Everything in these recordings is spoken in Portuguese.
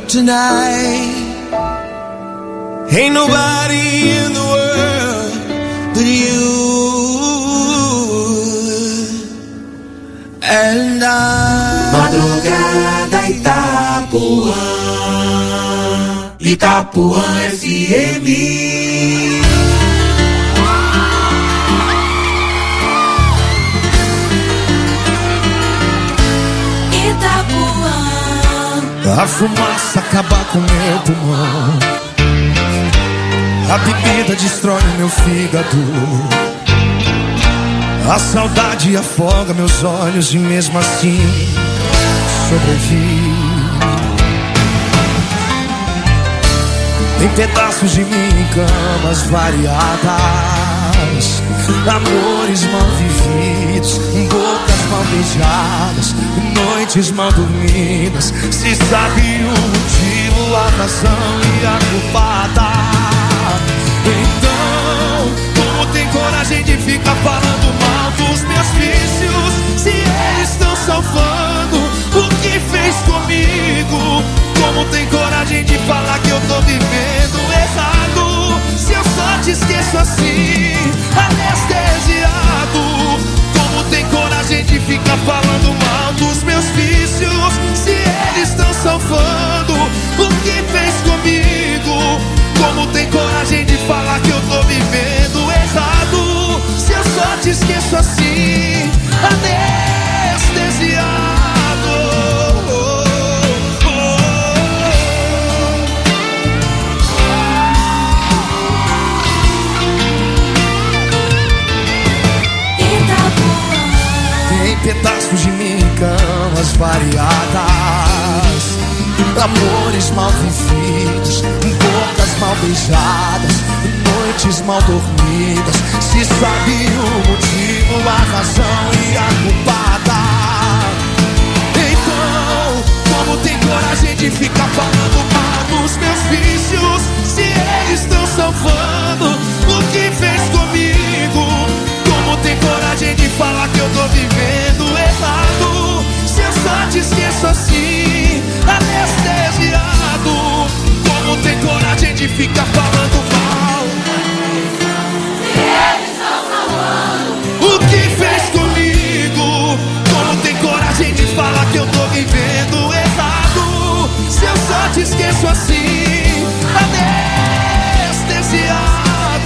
tonight. Ain't nobody in the world but you and I. Madrugada Itapuã, Itapuã FM. A fumaça acaba com meu pulmão, a bebida destrói meu fígado, a saudade afoga meus olhos e mesmo assim sobrevivi. Tem pedaços de mim em camas variadas, amores mal vividos, bocas mal beijadas, noites mal dormidas. Se sabe o motivo, a razão e a culpada, então como tem coragem de ficar falando mal dos meus vícios, se eles estão salvando o que fez comigo? Como tem coragem de falar que eu tô vivendo errado, se eu só te esqueço assim, anestesiado? Como tem coragem de ficar falando mal dos meus vícios, se eles estão salvando o que fez comigo? Como tem coragem de falar que eu tô vivendo errado, se eu só te esqueço assim, anestesiado? Pedaços de mim em camas variadas, amores mal vividos, bocas mal beijadas, noites mal dormidas. Se sabe o motivo, a razão e a culpada, então como tem coragem de ficar falando mal dos meus vícios, se eles estão salvando o que fez comigo? Como tem coragem de falar que eu tô vivendo errado, se eu só te esqueço assim, anestesiado? Como tem coragem de ficar falando mal, se eles estão salvando o que fez comigo? Como tem coragem de falar que eu tô vivendo errado, se eu só te esqueço assim, anestesiado?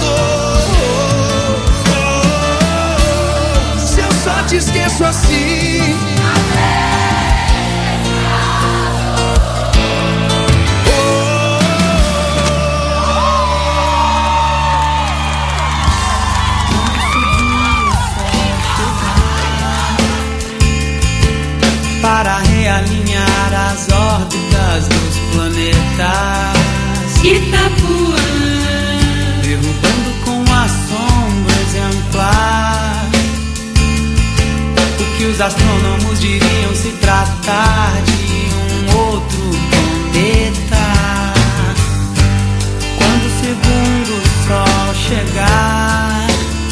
Só te esqueço assim, para realinhar as órbitas dos planetas. Itapuã, derrubando com a sombra exemplar o que os astrônomos diriam se tratar de um outro planeta. Quando o segundo sol chegar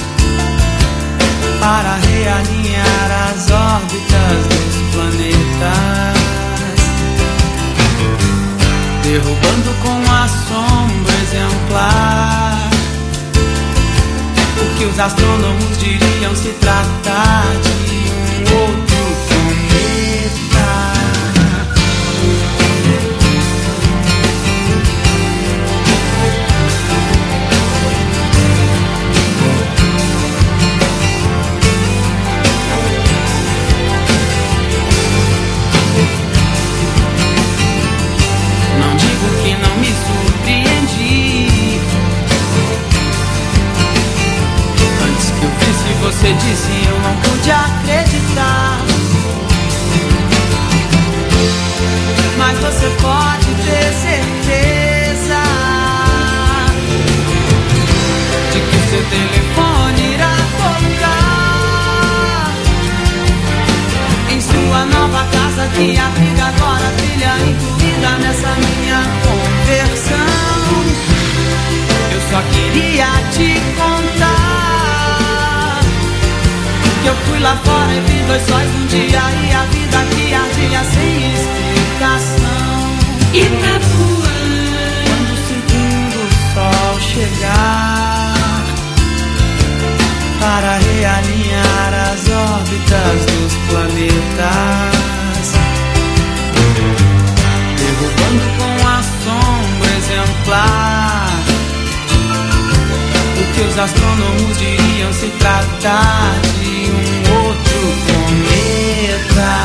para realinhar as órbitas dos planetas, derrubando com a sombra exemplar o que os astrônomos diriam se tratar de um outro planeta. Não digo que não me surpreendi. Antes que eu visse você disse, eu não pude acreditar. Mas você pode ter certeza de que seu telefone irá tocar em sua nova casa que abriga agora a trilha incluída nessa minha conversão. Eu só queria te contar que eu fui lá fora e vi dois sóis num dia e a vida que ardia sem explicação. Itapuã. Quando o segundo sol chegar para realinhar as órbitas dos planetas, derrubando com assombro exemplar o que os astrônomos diriam se tratar de um outro cometa.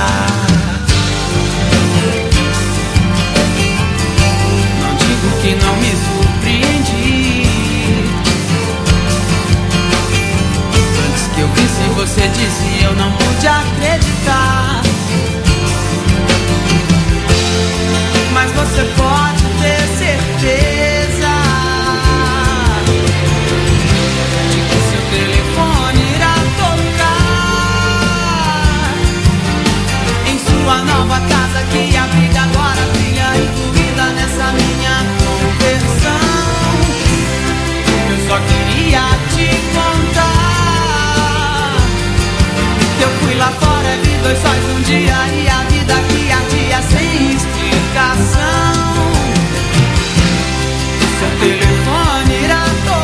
Não digo que não me surpreendi. Antes que eu visse você disse, eu não pude acreditar. Mas você pode ter certeza de que seu telefone irá tocar em sua nova casa que abriga agora a filha incluída nessa minha conversão. Eu só queria te contar que eu fui lá fora, vi 2 sóis um dia e a vida que ardia sem explicação. Seu telefone irá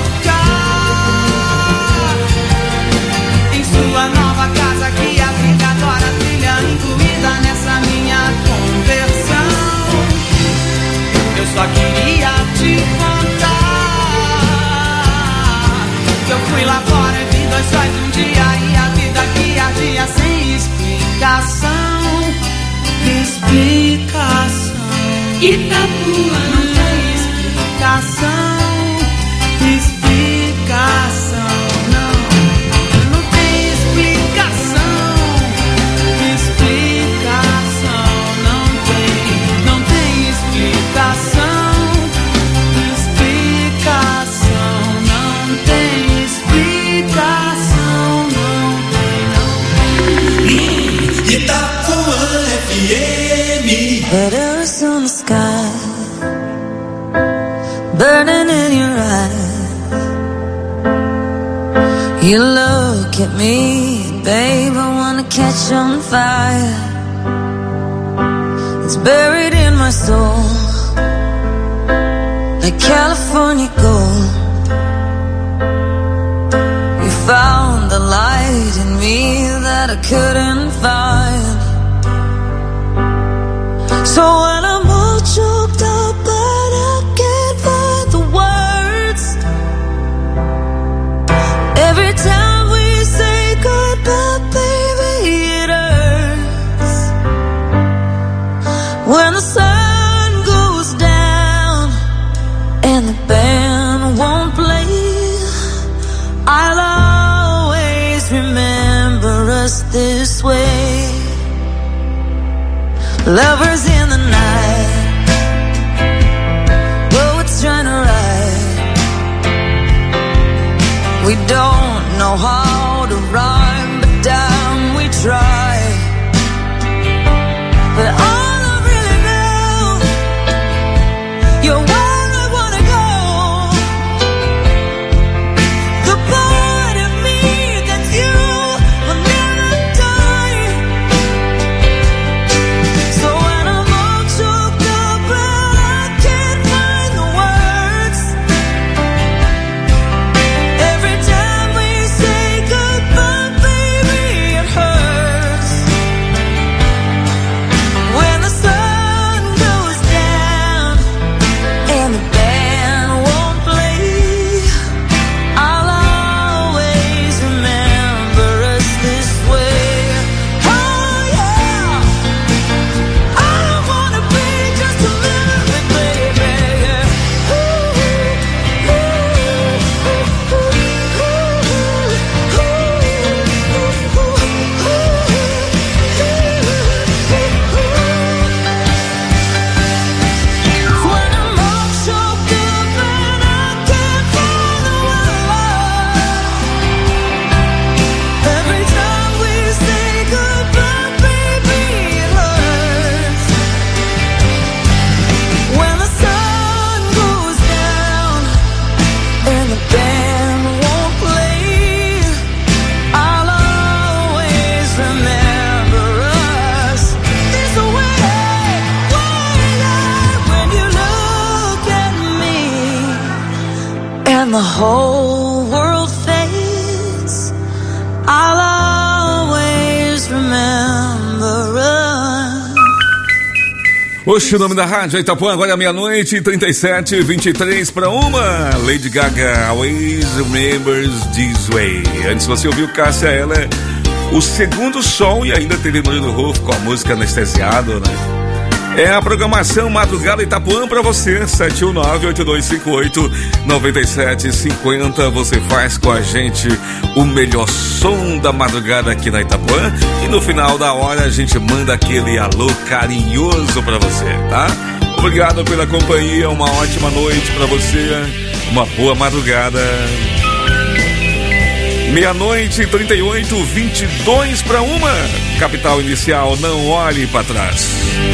tocar em sua nova casa que abriga agora a trilha incluída nessa minha conversão. Eu só queria te contar que eu fui lá fora e vi 2 sóis um dia e a vida que ardia sem explicação. Explicação. Itapuã. Não tem explicação. Explicação. Não tem explicação. Explicação. Não tem explicação. Explicação. Não tem explicação. Não tem. Itapuã FM. Letters on the sky, burning in your eyes. You look at me, babe, I wanna catch on fire. It's buried in my soul, like California gold. You found the light in me that I couldn't find. So when I'm all choked up but I can't find the words, every time we say goodbye, baby, it hurts. When the sun goes down and the band won't play, I'll always remember us this way. Lovers in the night, poets trying to write. We don't know how to rhyme, but damn, we try. But all I really know, you're where I wanna go. The part of me that's you will never die. So when I'm all choked up but I can't find the words, every time we say the whole world fades, I'll always remember us. Oxe, o nome da rádio Itapuã, agora é meia-noite, 37, 23 para 1. Lady Gaga, Always Remembers This Way. Antes você ouviu Cássia Eller, O Segundo Sol, e ainda teve Murilo Rufo com a música Anestesiado, né? É a programação Madrugada Itapuã pra você, 719-8258-9750. Você faz com a gente o melhor som da madrugada aqui na Itapuã. E no final da hora a gente manda aquele alô carinhoso pra você, tá? Obrigado pela companhia, uma ótima noite pra você, uma boa madrugada. Meia-noite, 38, 22 para 1. Capital Inicial, não olhe pra trás.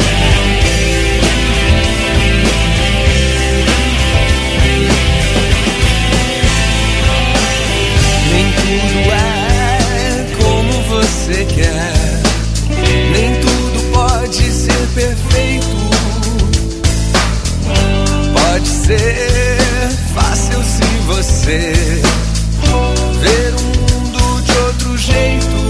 Nem tudo é como você quer, nem tudo pode ser perfeito. Pode ser fácil se você ver o mundo de outro jeito.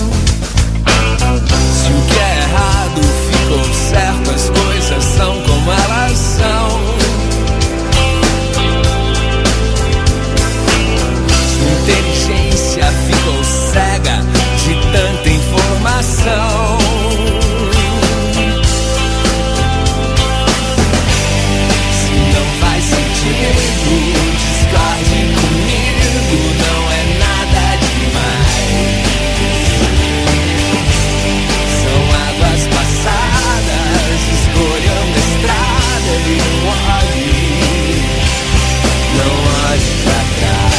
Se o que é errado ficou certo, as coisas são como elas são. Sua inteligência ficou cega de tanta informação. Se não faz sentido, discorde comigo, não é nada demais. São águas passadas, escolham a estrada e não olhe pra trás.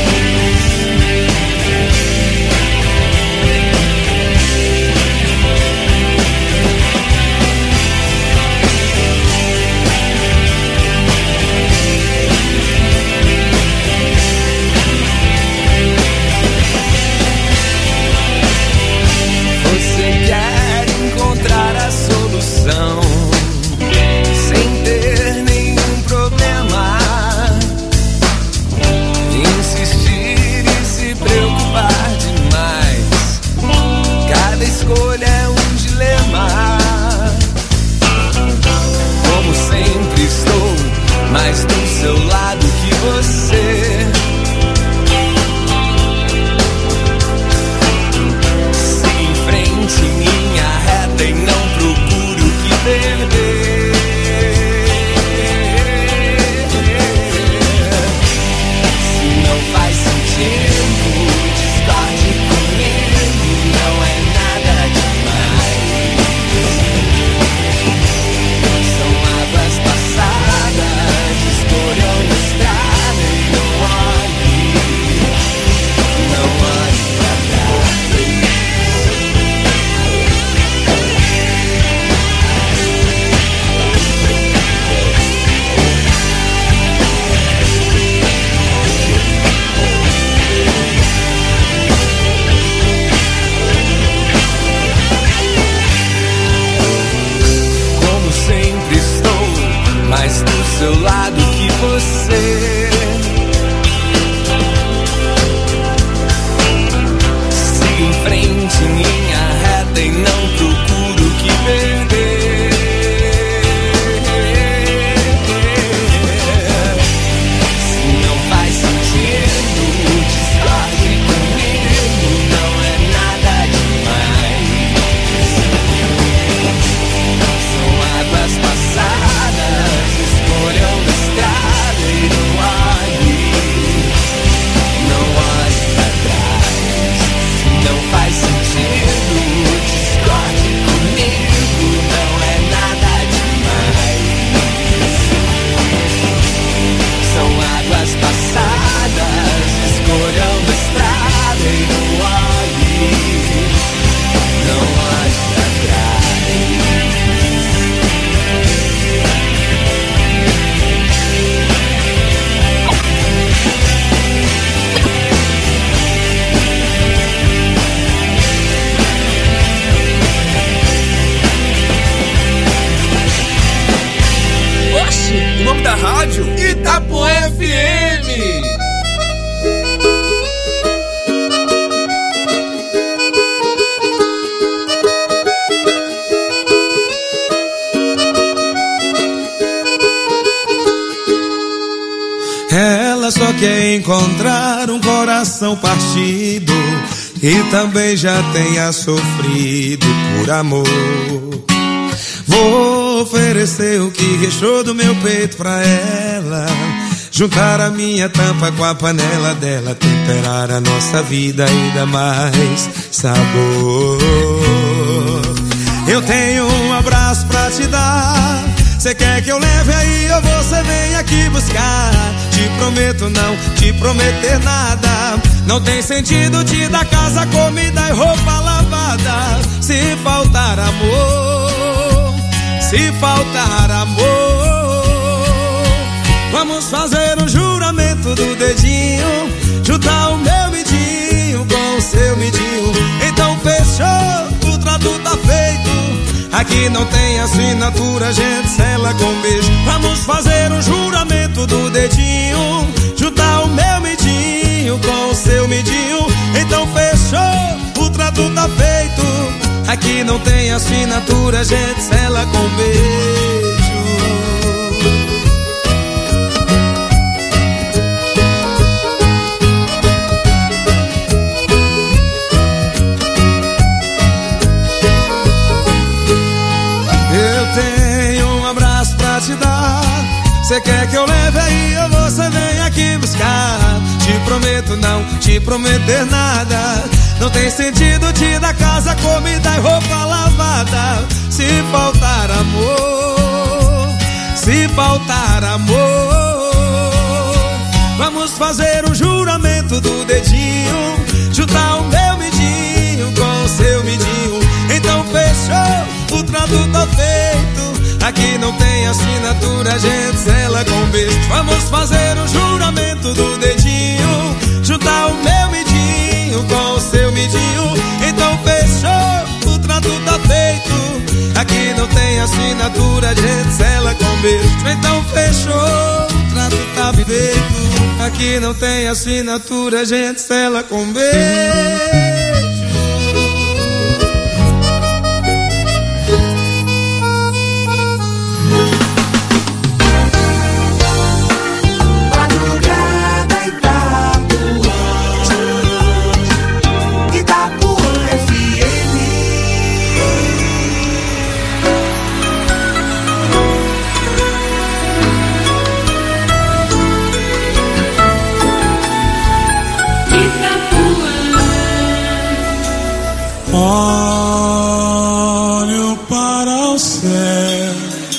Você quer encontrar a solução sem ter nenhum problema, insistir e se preocupar demais. Cada escolha é um dilema. Como sempre estou mais do seu lado que você. Em linha reta e não procure o que perder. Se não faz sentido, discorde comigo, não é nada demais. São águas passadas, escolham a estrada e não olhe pra trás. Mais do seu lado que você. Siga em frente em linha reta e não procure o que perder. Se não faz sentido, discorde comigo, não é nada demais. São águas passadas, escolham a estrada e não olhe pra trás. Se não faz sentido, discorde comigo, não é nada demais. São águas passadas, escolham a estrada e não olhe pra trás. Oxi, o nome da rádio? Itapuã FM. ela só quer encontrar um coração partido e também já tenha sofrido por amor. Vou oferecer o que restou do meu peito pra ela, juntar a minha tampa com a panela dela, temperar a nossa vida e dar mais sabor. Eu tenho um abraço pra te dar, cê quer que eu leve aí ou você vem aqui buscar? Te prometo não te prometer nada, não tem sentido te dar casa, comida e roupa lavada. Se faltar amor, se faltar amor, vamos fazer um juramento do dedinho, juntar o meu midinho com o seu midinho. Então fechou, o trato tá feito. Aqui não tem assinatura, a gente sela com beijo. Vamos fazer um juramento do dedinho, juntar o meu midinho com o seu midinho. Então fechou, o trato tá feito. Aqui não tem assinatura, a gente sela com beijo. Cê quer que eu leve aí ou você vem aqui buscar? Te prometo não te prometer nada, não tem sentido te dar casa, comida e roupa lavada. Se faltar amor, se faltar amor, vamos fazer um juramento do dedinho, juntar o meu midinho com o seu midinho. Então fechou, o trato tá feito. Aqui não tem assinatura, a gente sela com beijo. Vamos fazer um juramento do dedinho, juntar o meu midinho com o seu midinho. Então fechou, o trato tá feito. Aqui não tem assinatura, a gente sela com beijo. Então fechou, o trato tá feito. Aqui não tem assinatura, a gente sela com beijo. Olho para o céu,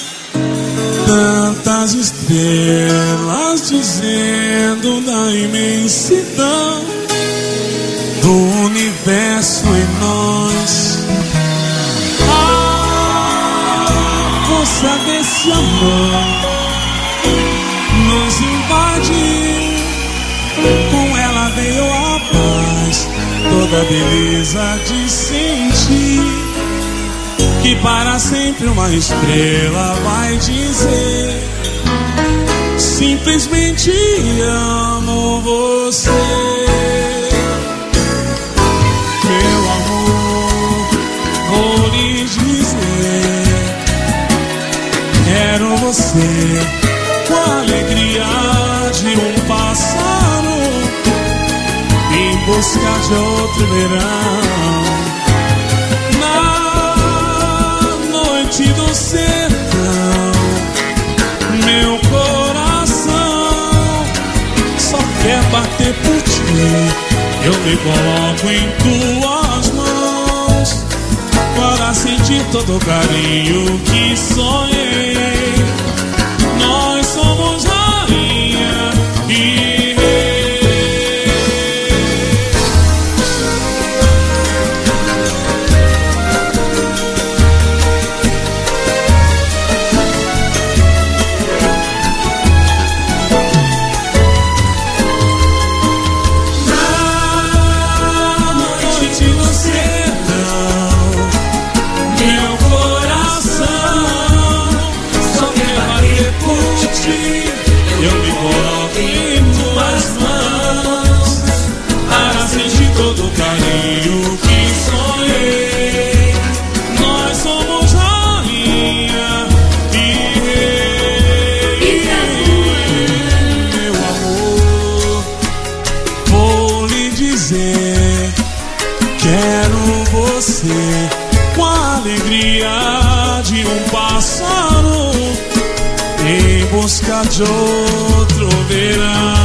tantas estrelas dizendo da imensidão do universo em nós. A força desse amor nos invadiu, com ela veio a paz, toda a beleza de sentir que para sempre uma estrela vai dizer: simplesmente amo você. Meu amor, vou lhe dizer, quero você com a alegria de um pássaro em busca de outro verão. Na noite do sertão, meu coração só quer bater por ti. Eu me coloco em tuas mãos para sentir todo o carinho que sonhei. Nós somos rainha e busca de outro verão.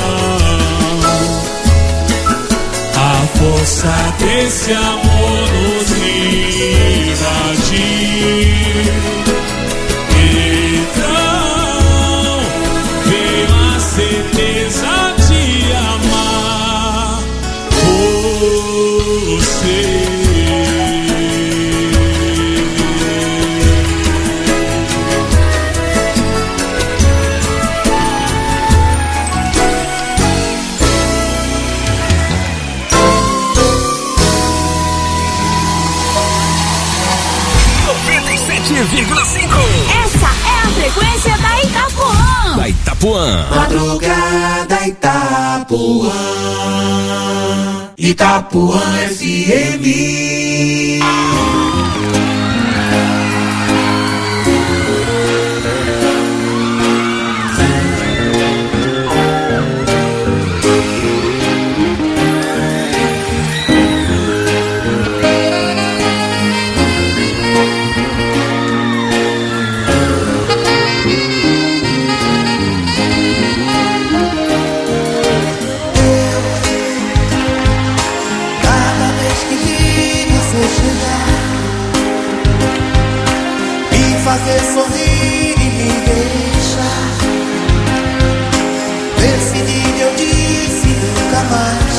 A força desse amor nos invadiu. Então veio a certeza de amar você. Essa é a frequência da Itapuã. Da Itapuã. Madrugada Itapuã. Itapuã FM. Fazer sorrir e me deixar. Decidi, eu disse nunca mais.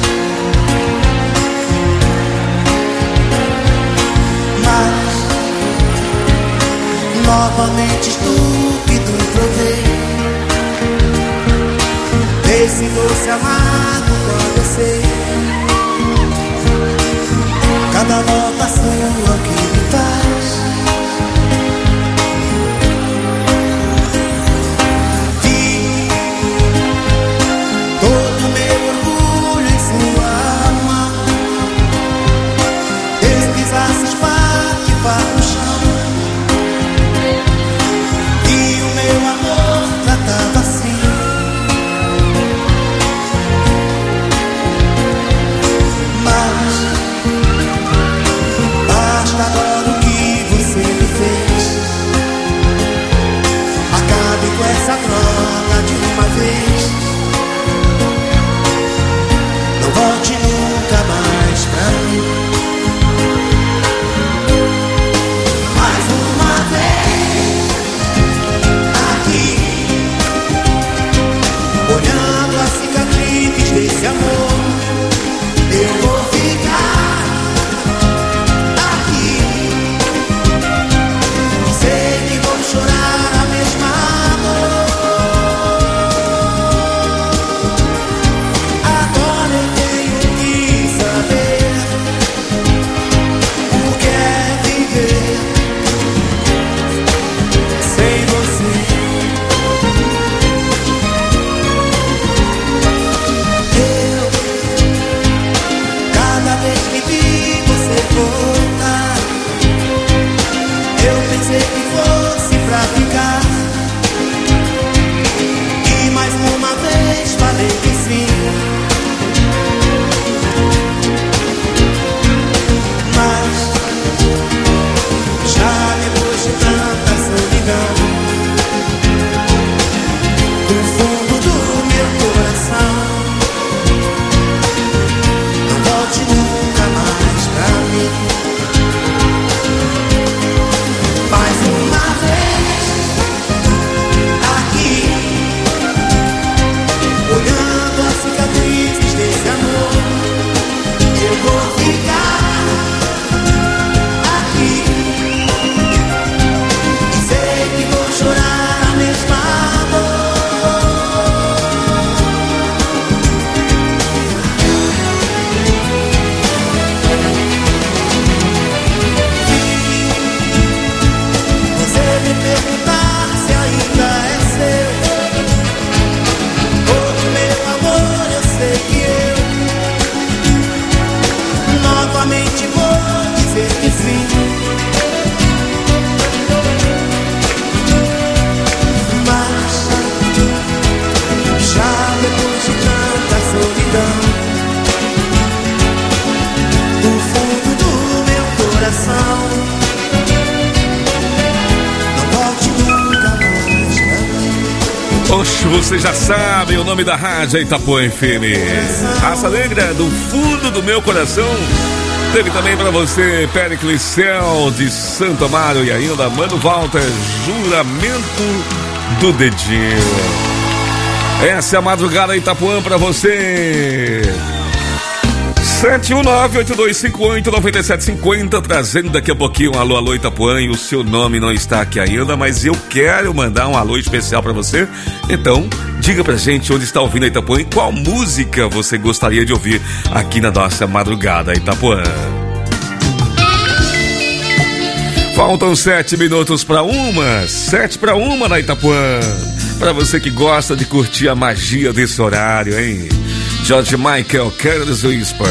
Mas novamente estúpido provei desse doce amargo quando eu sei. Cada nota sua que me faz. No chão. E o meu amor tratava assim. Mas basta agora o que Oxe, você já sabe o nome da rádio Itapuã FM. Raça Negra, do fundo do meu coração. Teve também pra você Péricles Céu de Santo Amaro e ainda Mano Walter, Juramento do Dedinho. Essa é a madrugada Itapuã pra você. 719-8258-9750, trazendo daqui a pouquinho um alô Itapuã, e o seu nome não está aqui ainda, mas eu quero mandar um alô especial pra você. Então, diga pra gente onde está ouvindo a Itapuã e qual música você gostaria de ouvir aqui na nossa madrugada Itapuã. Faltam 7 minutos para 7 para 1 na Itapuã. Pra você que gosta de curtir a magia desse horário, hein? George Michael, Careless Whisper.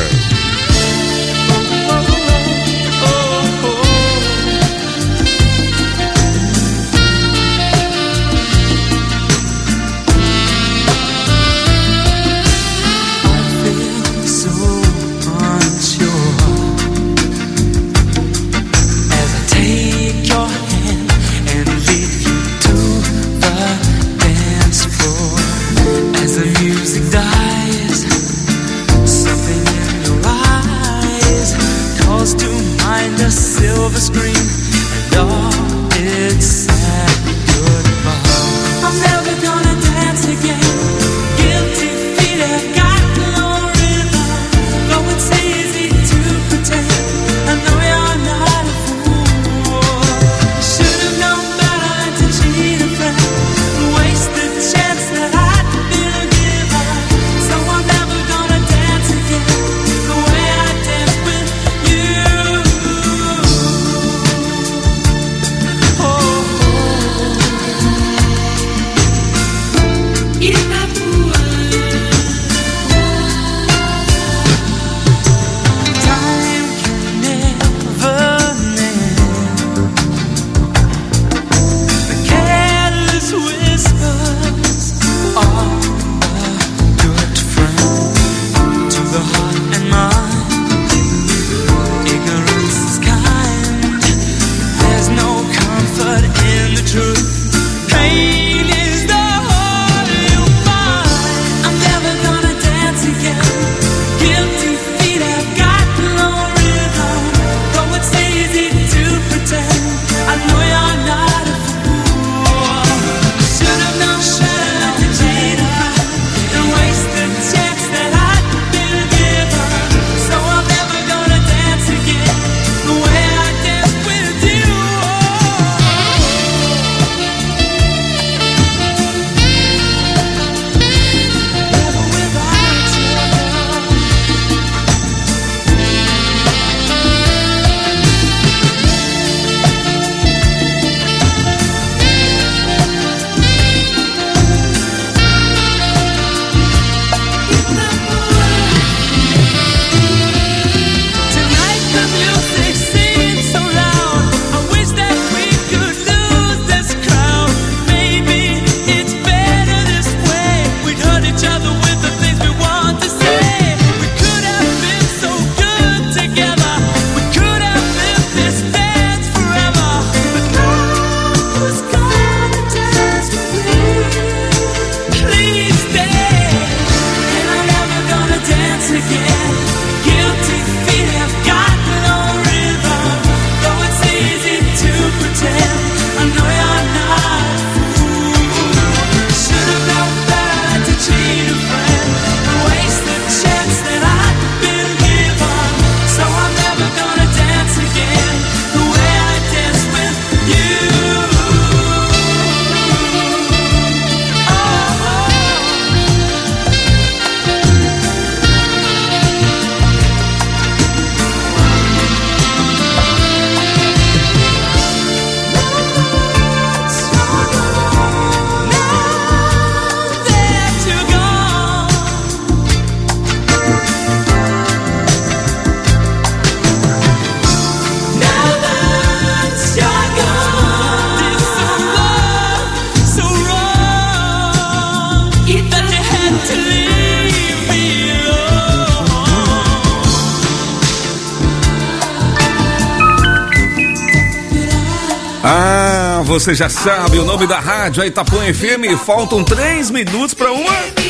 você já sabe o nome da rádio, a Itapuã FM. Faltam 3 minutos para uma.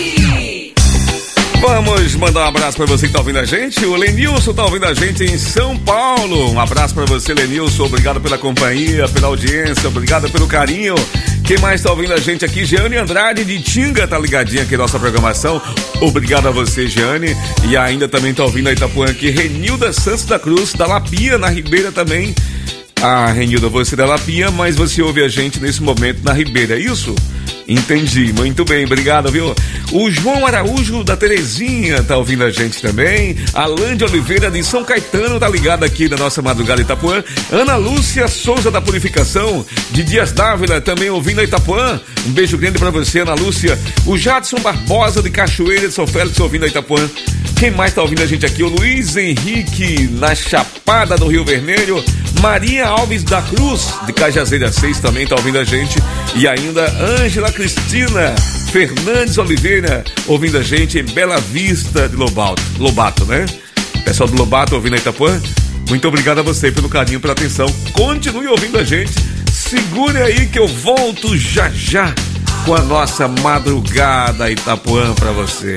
Vamos mandar um abraço pra você que tá ouvindo a gente. O Lenilson tá ouvindo a gente em São Paulo. Um abraço pra você, Lenilson. Obrigado pela companhia, pela audiência, obrigado pelo carinho. Quem mais tá ouvindo a gente aqui? Jeane Andrade de Tinga tá ligadinha aqui na nossa programação. Obrigado a você, Jeane. E ainda também tá ouvindo a Itapuã aqui, Renilda Santos da Cruz, da Lapia, na Ribeira também. Ah, Renilda, você é da Lapia, mas você ouve a gente nesse momento na Ribeira, é isso? Entendi, muito bem, obrigado, viu? O João Araújo da Terezinha tá ouvindo a gente também. Alain de Oliveira de São Caetano tá ligado aqui na nossa madrugada Itapuã. Ana Lúcia Souza da Purificação de Dias Dávila também ouvindo a Itapuã. Um beijo grande pra você, Ana Lúcia. O Jadson Barbosa de Cachoeira de São Félix ouvindo a Itapuã. Quem mais tá ouvindo a gente aqui? O Luiz Henrique na Chapada do Rio Vermelho. Maria Alves da Cruz de Cajazeira 6 também tá ouvindo a gente. E ainda Ângela Cristina Fernandes Oliveira ouvindo a gente em Bela Vista de Lobato, né? Pessoal do Lobato ouvindo a Itapuã, muito obrigado a você pelo carinho, pela atenção. Continue ouvindo a gente. Segure aí que eu volto já já com a nossa madrugada Itapuã pra você.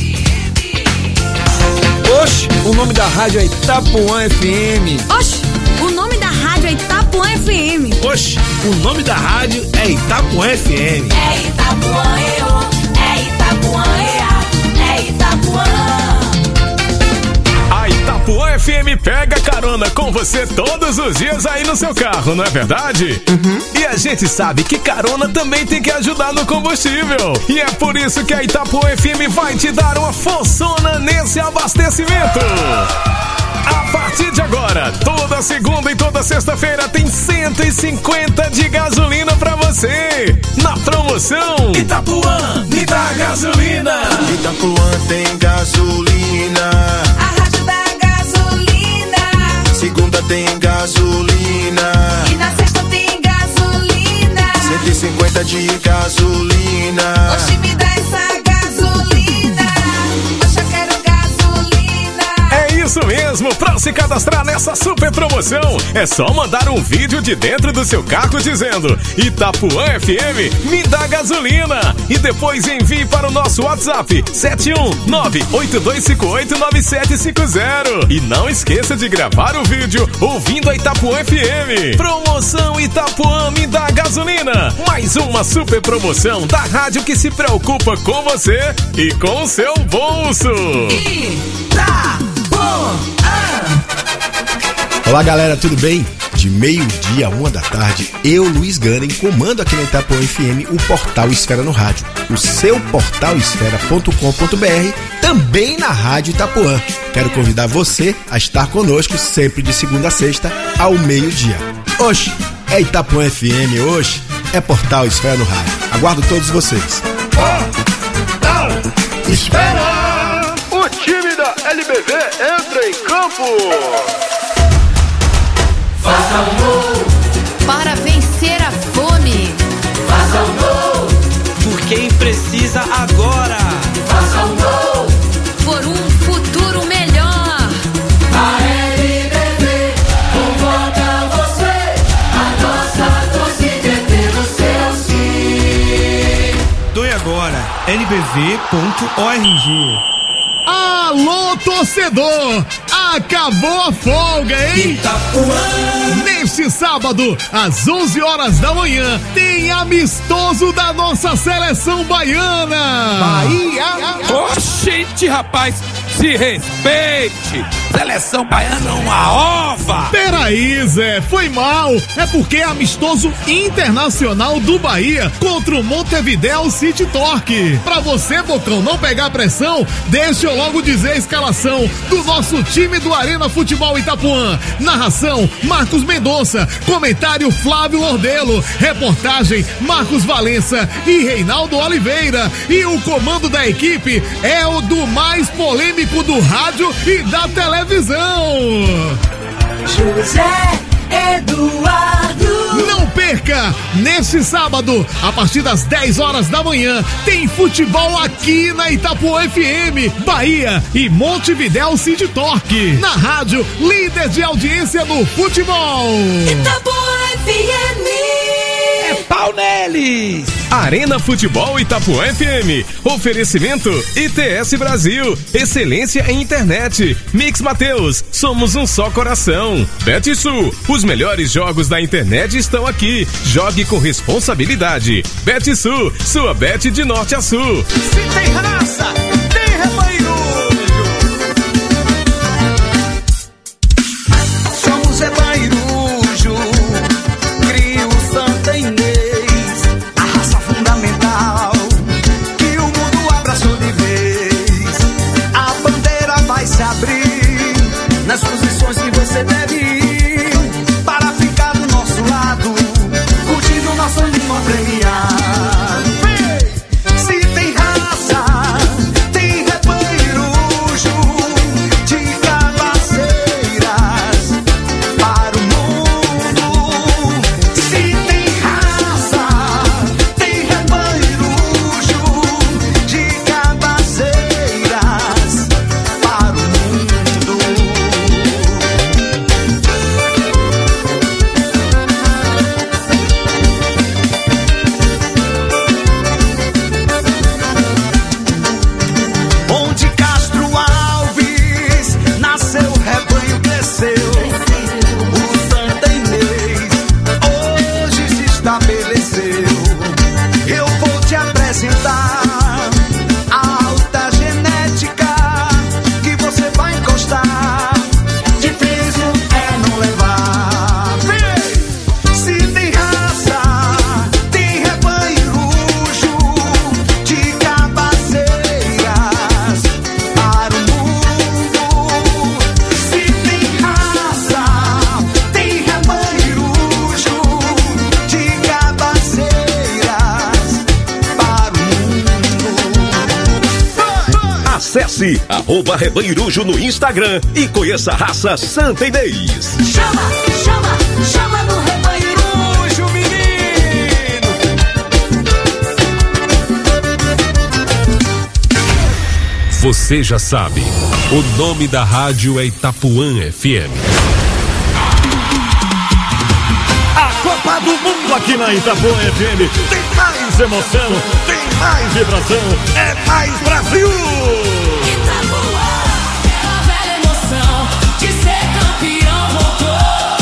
Oxe, o nome da rádio é Itapuã FM. Oxe, o nome da rádio é Itapuã FM. Oxe, o nome da rádio é Itapuã FM. É Itapuã, é Itapuã, é Itapuã. A Itapuã FM pega carona com você todos os dias aí no seu carro, não é verdade? E a gente sabe que carona também tem que ajudar no combustível. E é por isso que a Itapuã FM vai te dar uma forçona nesse abastecimento. A partir de agora, toda segunda e toda sexta-feira tem 150 de gasolina pra você. Na promoção Itapuã, me dá gasolina. Itapuã tem gasolina. A rádio da gasolina. Segunda tem gasolina. E na sexta tem gasolina. 150 de gasolina. Oxe, me dá essa gasolina. Oxe, eu quero gasolina. é isso mesmo, pra se cadastrar nessa super promoção, é só mandar um vídeo de dentro do seu carro dizendo Itapuã FM, me dá gasolina. E depois envie para o nosso WhatsApp 71982589750. E não esqueça de gravar o vídeo ouvindo a Itapuã FM. Promoção Itapuã me dá gasolina. Mais uma super promoção da rádio que se preocupa com você e com o seu bolso. Olá galera, tudo bem? De meio-dia a 1h, eu, Luiz Gana, comando aqui na Itapuã FM o Portal Esfera no Rádio, o seu portalesfera.com.br, também na Rádio Itapuã. Quero convidar você a estar conosco sempre de segunda a sexta ao meio-dia. Oxe, é Itapuã FM, oxe, é Portal Esfera no Rádio. Aguardo todos vocês. Portal Esfera! O time da LBV entra em campo! Faça um gol para vencer a fome. Faça um gol por quem precisa agora. Faça um gol por um futuro melhor. A LBV convoca você. A nossa torcida é pelo seu sim. Doe agora, lbv.org. Alô, torcedor! Acabou a folga, hein? Itapuã! Neste sábado, às 11h, tem amistoso da nossa seleção baiana. Bahia! Oxente, rapaz, se respeite! Seleção baiana é uma ova! Peraí, Zé, foi mal. É porque é amistoso internacional do Bahia contra o Montevideo City Torque. Pra você, Bocão, não pegar pressão, deixa eu logo dizer a escalação do nosso time do Arena Futebol Itapuã. Narração, Marcos Mendonça. Comentário, Flávio Lordelo. Reportagem, Marcos Valença e Reinaldo Oliveira. E o comando da equipe é o do mais polêmico do rádio e da televisão. José Eduardo. Não perca! Neste sábado, a partir das 10h, tem futebol aqui na Itapuã FM, Bahia e Montevideo City Torque. Na rádio, líder de audiência no futebol. Itapuã FM. pau neles! Arena Futebol Itapuã FM. Oferecimento ITS Brasil. Excelência em internet. Mix Mateus. Somos um só coração. BetSul. Os melhores jogos da internet estão aqui. Jogue com responsabilidade. BetSul. Sua bet de norte a sul. Se tem raça, tem rebanho. Somos rebanho. Nas posições que você deve ir para ficar do nosso lado, curtindo nosso língua premiar. Se tem raça, tem rebanho de cabaceiras para o mundo. Se tem raça, tem rebanho de cabaceiras para o mundo. Onde Castro Alves nasceu, o rebanho cresceu. O Santa Inês hoje se estabeleceu. Eu vou te apresentar a alta genética que você vai encostar. Difícil é não levar. Se tem raça, tem rebanho de cabaceiras para o mundo. Se tem raça, tem rebanho de cabaceiras para o mundo. Acesse @Rebanhirujo no Instagram e conheça a raça Santa Inês. Chama, chama, chama no rebanho, menino. Você já sabe, o nome da rádio é Itapuã FM. A Copa do Mundo aqui na Itapuã FM tem mais emoção, tem mais vibração, é mais Brasil! Aquela velha emoção de ser campeão voltou,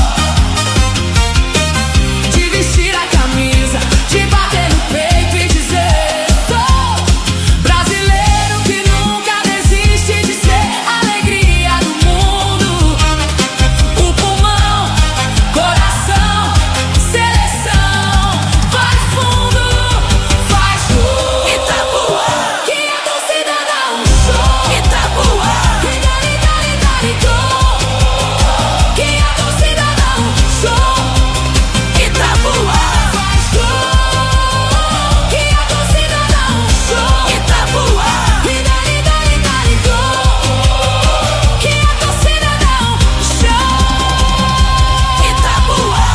de vestir a camisa, de bater no peito e dizer: sou brasileiro que nunca desiste de ser alegria do mundo. O pulmão, coração, seleção, faz fundo, faz gol. Itapuã, que a torcida dá um show. Itapuã, que dali, dali, dali, gol. Que a torcida dá um show. Itapuã, faz gol. Que a torcida dá um show. Itapuã, que dali, dali, dali, gol. Que a torcida dá um show. Itapuã,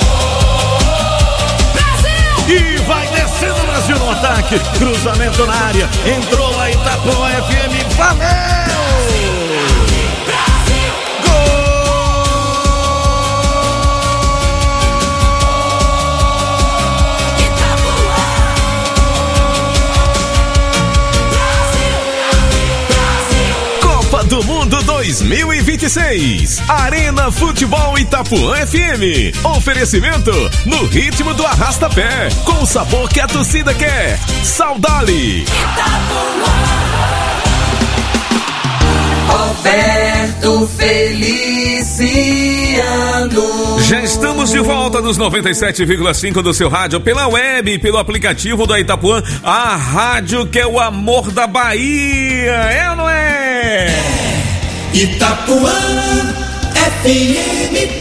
Brasil. E vai descendo o Brasil no ataque, cruzamento na área, entrou a Itapuã FM, valeu! Copa do Mundo 2026. Arena Futebol Itapuã FM. Oferecimento no ritmo do arrasta-pé, com o sabor que a torcida quer. Saudade. Roberto Feliciano. Já estamos de volta nos 97,5 do seu rádio, pela web e pelo aplicativo da Itapuã, a rádio que é o amor da Bahia, é ou não é? Itapuã FM.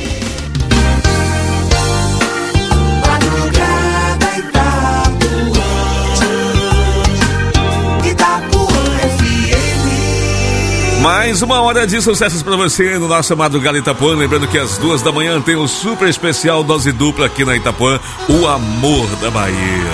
Mais uma hora de sucessos pra você no nosso Madrugada Itapuã. Lembrando que às 2 da manhã tem um super especial dose dupla aqui na Itapuã, o amor da Bahia.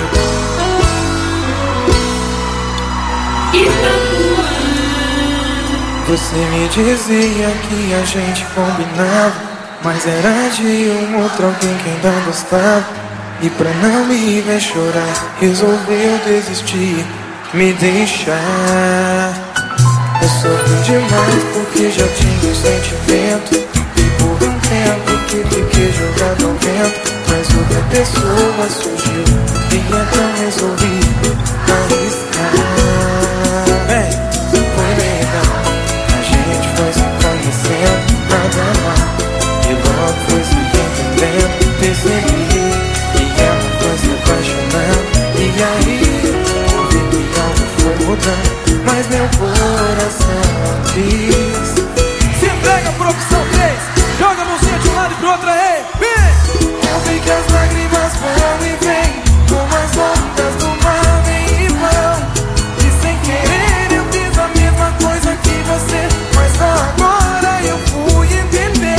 Você me dizia que a gente combinava, mas era de um outro alguém que ainda gostava. E pra não me ver chorar, resolveu desistir, me deixar. Eu sofri demais porque já tinha um sentimento. E por um tempo que fiquei jogado ao vento, mas outra pessoa surgiu e então resolvi arriscar. Foi legal, a gente foi se conhecendo, nada mal. E logo foi se entendendo, percebi que ela foi se apaixonando. E aí, eu vi que algo foi mudando, mas meu coração quis. Se entrega, produção 3, joga a mãozinha de um lado e pro outro aí, vem! Eu vi que as lágrimas vão e vêm, como as ondas do mar vêm e vão. E sem querer eu fiz a mesma coisa que você, mas só agora eu fui entender.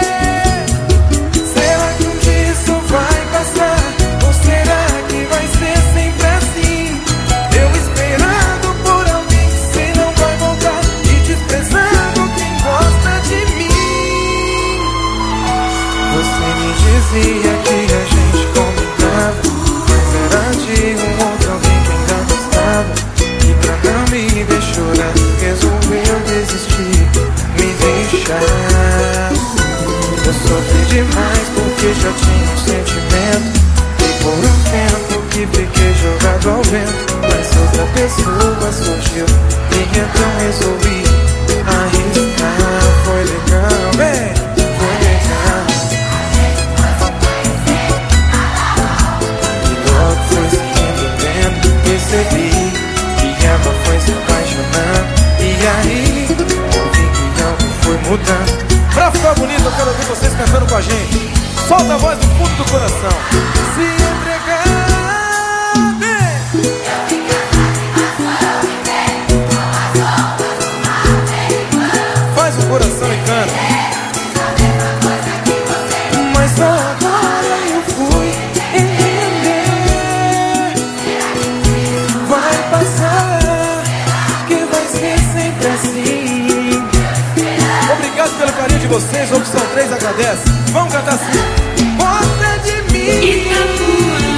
Será que um dia isso vai passar? Ou será que vai ser sempre assim? Eu esperando por alguém que sei não vai voltar, e desprezando quem gosta de mim. Você me dizia que a gente combinava, mas era de um outro alguém que ainda gostava. E pra não me ver chorar, resolveu desistir, me deixar. Eu sofri demais porque já tinha um sentimento. E por um tempo que fiquei jogado ao vento, mas outra pessoa surgiu e então resolvi arriscar. Foi legal, foi legal. E logo foi se entendendo, percebi que ela foi se apaixonando. E aí, eu vi que algo foi mudando. Pra ficar bonito, eu quero ouvir vocês cantando com a gente. Solta a voz do fundo do coração. Se entregar, faz o coração e canta. mas só agora eu fui entender. Vai passar, que vai ser sempre assim. Obrigado pelo carinho de vocês, a opção 3 agradece. Vamos cantar assim. Mostra de mim.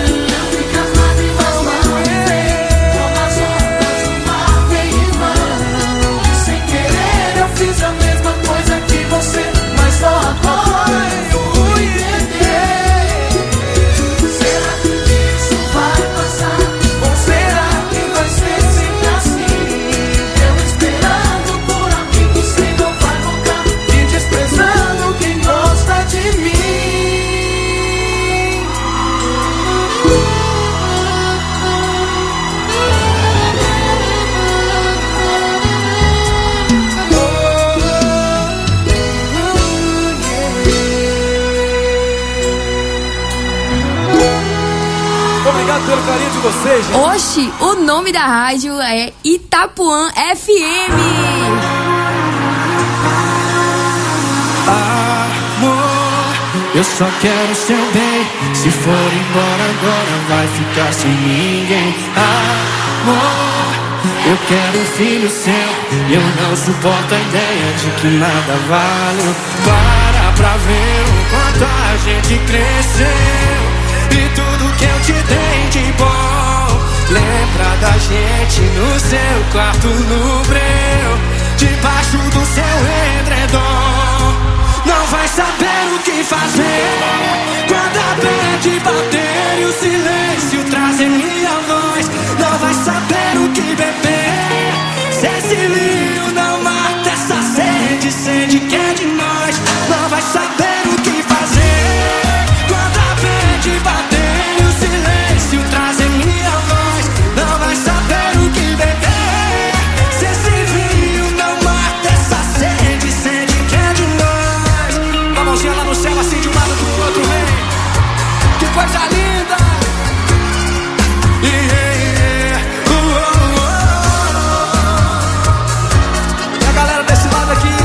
Sem querer eu fiz a mesma coisa que você, mas só agora eu fui entender. Será que isso vai passar? Ou será que vai ser sempre assim? Eu esperando por alguém que sei não vai voltar, e desprezando quem gosta de mim. Obrigado pelo carinho de vocês, gente. Oxi, o nome da rádio é Itapuã FM. Amor, eu só quero seu bem. Se for embora agora vai ficar sem ninguém. Amor, eu quero um filho seu. Eu não suporto a ideia de que nada vale. Para pra ver o quanto a gente cresceu e tudo que eu te dei de bom. Lembra da gente no seu quarto no breu, debaixo do seu edredom. Não vai saber o que fazer quando a bad bater e o silêncio trazer minha voz. Não vai saber o que beber se esse vinho não mata essa sede, sede que é de nós. Não vai saber o que fazer quando a bad bater e o silêncio trazer minha voz. Não vai saber o que beber se esse vinho não mata essa sede, sede que é de nós. Uma mãozinha lá no céu, assim de um lado pro outro, vem. Que coisa linda! E a galera desse lado aqui.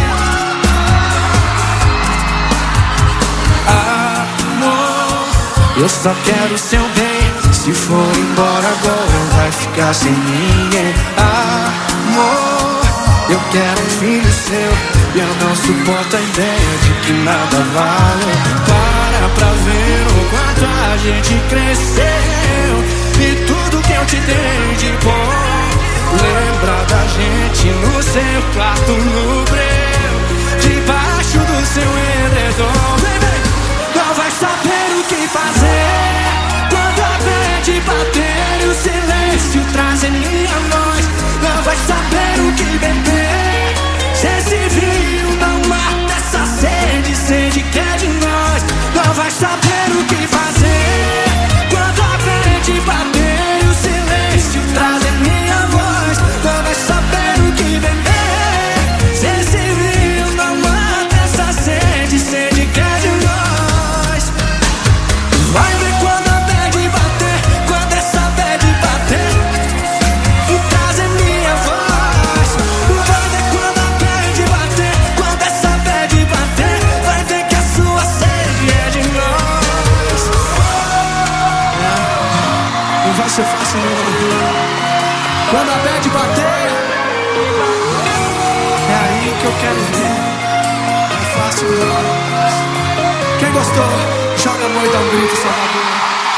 Amor, eu só quero seu bem. Se for embora agora vai ficar sem ninguém. Amor, eu quero um filho seu. E eu não suporto a ideia de que nada vale. Para pra ver o quanto a gente cresceu e tudo que eu te dei de bom. Lembra da gente no seu quarto, no breu, debaixo do seu edredom. Não vai saber o que fazer quando a bad bater e o silêncio trazer minha voz. Não vai saber o que beber se esse vinho não mata essa sede, sede que é de nós. Não vai saber o que fazer quando a bad bater e o silêncio trazer minha voz. Não vai saber o que beber se esse vinho não mata essa sede, sede que é de nós. Vai ver quando a bad bater, quando essa bad bater e trazer minha voz. Vai ver quando a bad bater, quando essa bad bater, vai ver que a sua sede é de nós. Não vai ser fácil não. Quando a bad bater, é aí que eu quero ver. Não é fácil não. Quem gostou, joga a mão e dá um grito, Salvador.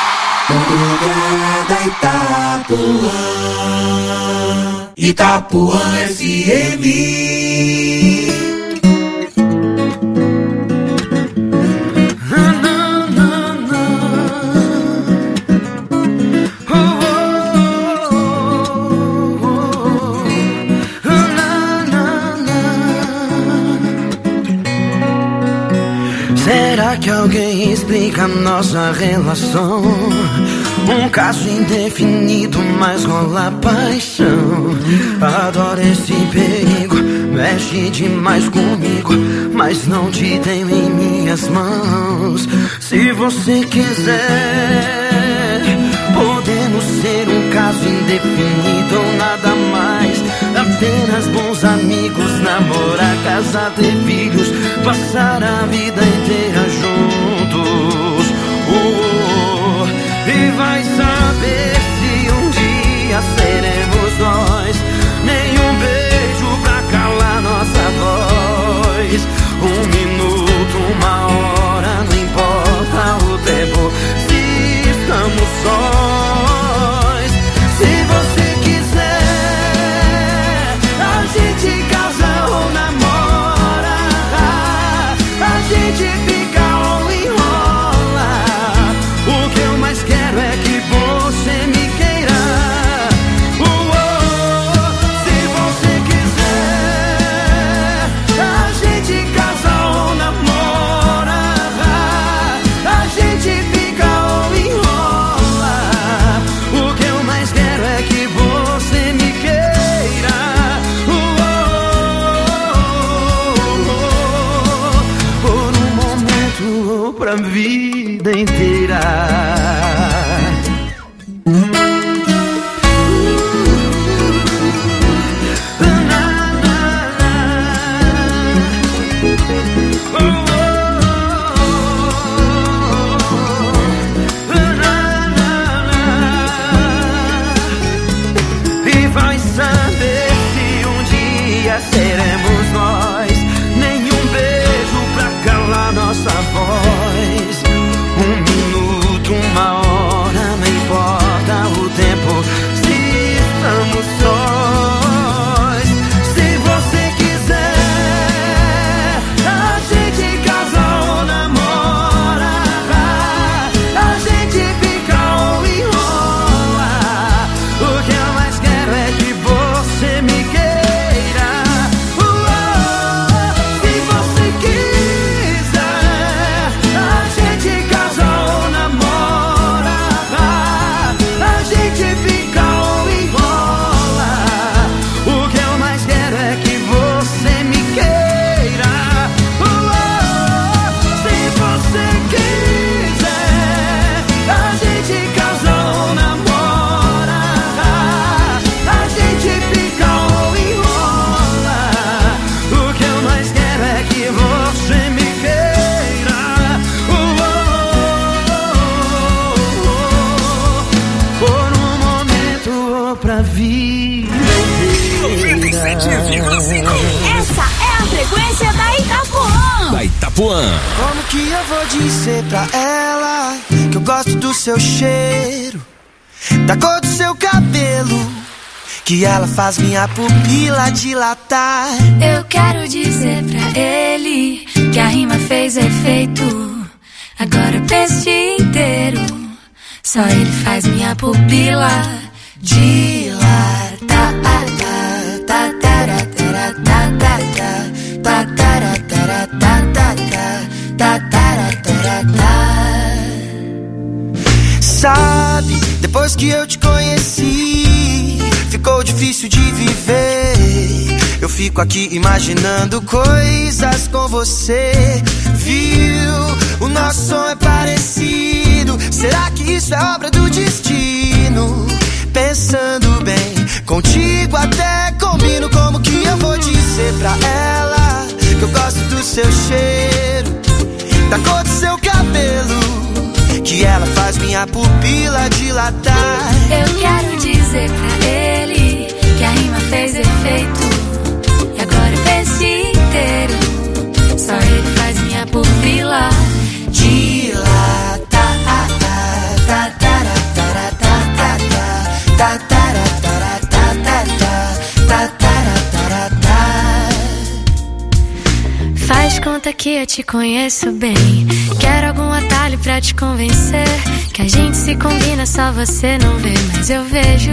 Madrugada Itapuã, Itapuã FM. Será que alguém explica nossa relação? Um caso indefinido, mas rola paixão. Adoro esse perigo, mexe demais comigo, mas não te tenho em minhas mãos. Se você quiser, podemos ser um caso indefinido ou nada mais. Apenas bons amigos, namorar, casar, ter filhos, passar a vida inteira juntos. E vai saber se um dia seremos nós. Nenhum beijo pra calar nossa voz. Um minuto, uma hora, não importa o tempo, se estamos sós. Se você quiser, a gente casa ou namora, a gente fica ou enrola. O que eu mais quero é que você me queira. Se você quiser, a gente casa ou namora, a gente fica ou enrola. O que eu mais quero é que você me queira. Por um momento ou pra vida inteira. E vai saber se um dia seremos nós. Nenhum beijo pra calar nossa voz. Um minuto, uma hora, não importa o tempo, se estamos sós. Se você quiser, a gente casa ou namora, a gente fica ou enrola. O que eu mais quero é que você me queira. Se você quiser, a gente casa ou namora, a gente fica ou enrola. O que eu mais quero é que você me queira. Se você quiser, a gente casa ou namora, a gente fica ou enrola. O que eu mais quero é que você me queira. Por um momento ou pra vida inteira. 97,5. Essa é a sequência da Itapuã. Da Itapuã. Como que eu vou dizer pra ela que eu gosto do seu cheiro, da cor do seu cabelo, que ela faz minha pupila dilatar? Eu quero dizer pra ele que a rima fez efeito. Agora eu penso o dia inteiro, só ele faz minha pupila dilatar. Sabe, depois que eu te conheci, ficou difícil de viver. Eu fico aqui imaginando coisas com você. Viu, o nosso som é parecido. Será que isso é obra do destino? Pensando bem, contigo até combino. Como que eu vou dizer pra ela que eu gosto do seu cheiro, da cor do seu cabelo, que ela faz minha pupila dilatar? Eu quero dizer pra ele que a rima fez efeito. E agora eu penso o dia inteiro, só ele faz minha pupila dilatar. Faz conta que eu te conheço bem. Quero algum atalho pra te convencer que a gente se combina, só você não vê, mas eu vejo.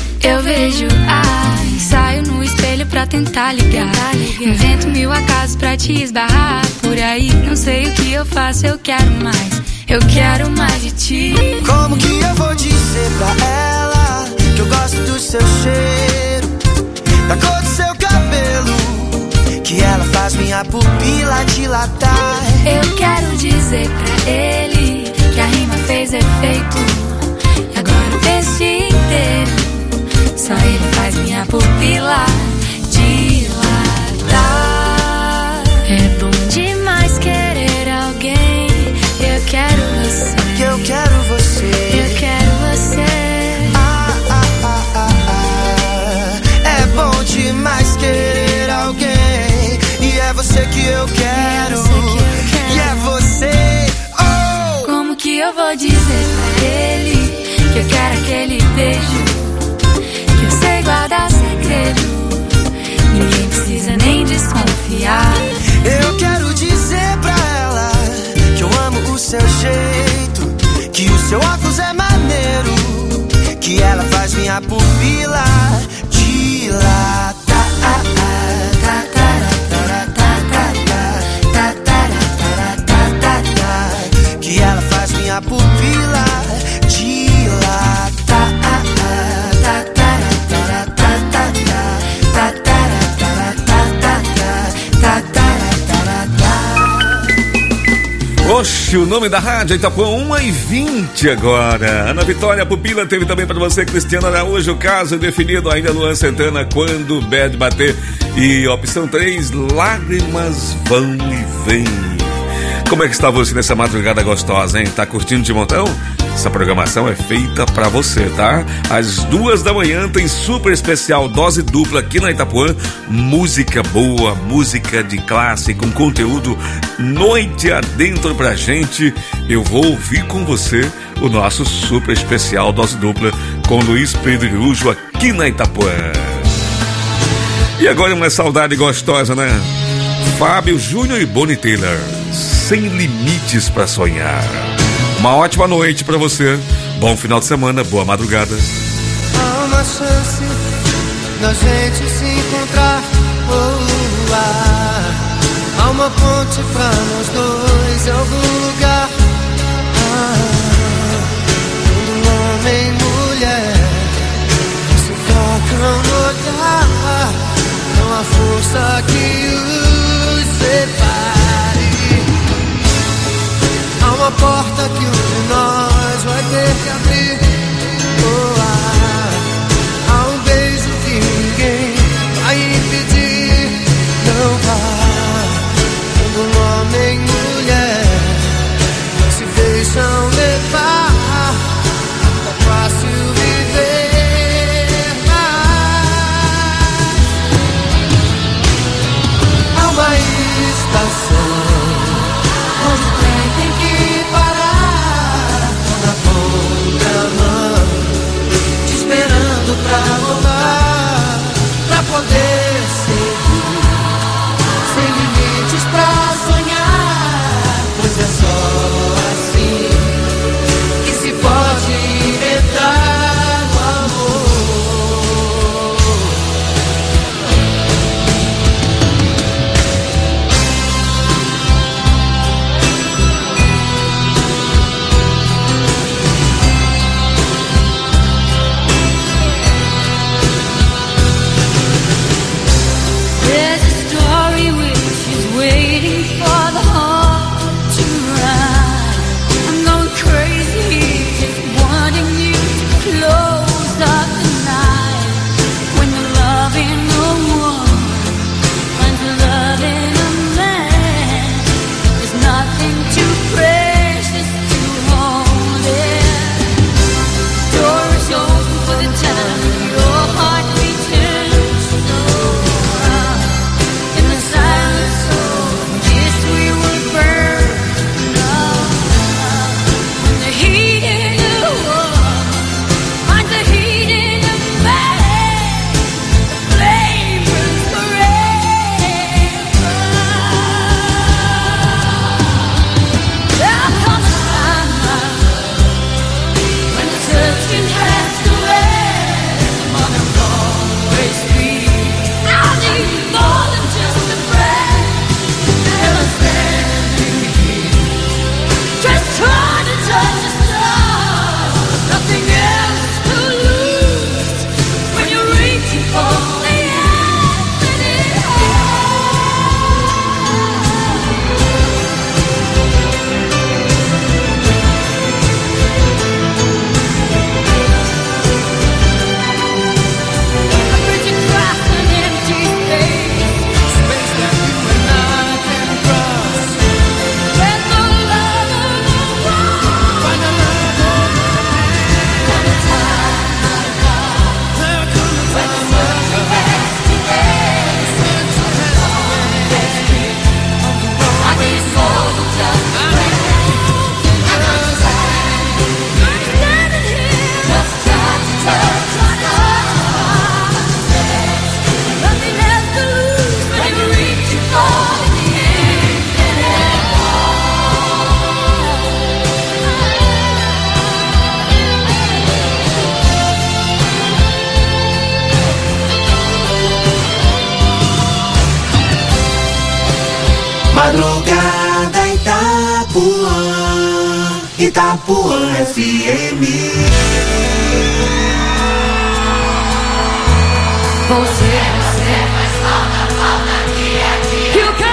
Saio no espelho pra tentar ligar. Invento mil acasos pra te esbarrar por aí. Não sei o que eu faço, eu quero mais de ti. Como que eu vou dizer pra ela que eu gosto do seu cheiro, da cor do seu cabelo, que ela faz minha pupila dilatar? Eu quero dizer pra ele que a rima fez efeito. E agora eu penso o dia inteiro, só ele faz minha pupila dilatar. É bom demais querer alguém. Eu quero você. Eu quero você. Eu quero você. É bom demais querer alguém. E é você que eu quero. E é você. Oh! Como que eu vou dizer pra ele que eu quero aquele beijo, que eu sei guardar segredo? Ninguém precisa nem desconfiar. Eu quero dizer pra ela que eu amo o seu jeito, que o seu óculos é maneiro, que ela faz minha pupila dilatar. Que ela faz minha pupila dilatar. Oxe, o nome da rádio Itapuã 1h20 agora. Ana Vitória Pupila teve também para você, Cristiano Araújo, caso definido ainda, Luan Santana, quando o bad bater. E opção 3, lágrimas vão e vêm. Como é que está você nessa madrugada gostosa, hein? Tá curtindo de montão? Essa programação é feita pra você, tá? Às 2 da manhã tem super especial dose dupla aqui na Itapuã. Música boa, música de classe, com conteúdo noite adentro pra gente. Eu vou ouvir com você o nosso super especial dose dupla com Luiz Pedro Irujo aqui na Itapuã. E agora uma saudade gostosa, né? Fábio Júnior e Bonnie Taylor, Sem Limites pra Sonhar. Uma ótima noite pra você, bom final de semana, boa madrugada. Há uma chance da gente se encontrar. Há uma ponte pra nós dois em algum lugar. Quando homem e mulher se tocam no olhar, não há força que os separe. Há uma porta que um de nós vai ter que abrir. Há um beijo que ninguém vai impedir. Não vá. Quando um homem e mulher se deixam Itapuã FM. Você faz falta aqui. E o quê?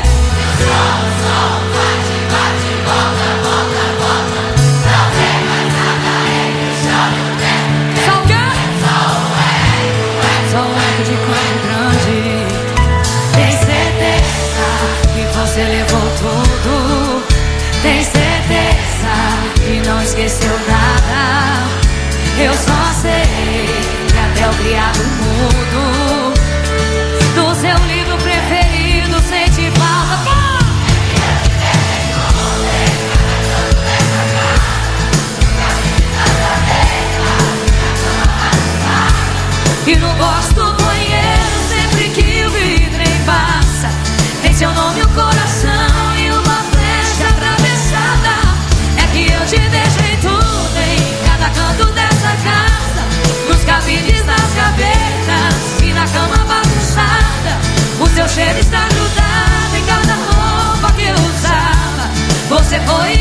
Som, bate, volta. Não tem mais nada entre o chão e o tempo. Só o quê? Só um eco de corpo grande. Tem certeza que você levou tudo. Tem certeza que não esqueceu nada. Eu só sei que até o criado mudo do seu livro preferido sente falta. Pá! E no box do banheiro, sempre que o vidro passa, tem seu nome, o coração e uma flecha atravessada. É que eu te deixei tudo em cada canto dessa casa, nos cabides, nas gavetas e na cama bagunçada. O seu cheiro está grudado em cada roupa que eu usava. Você foi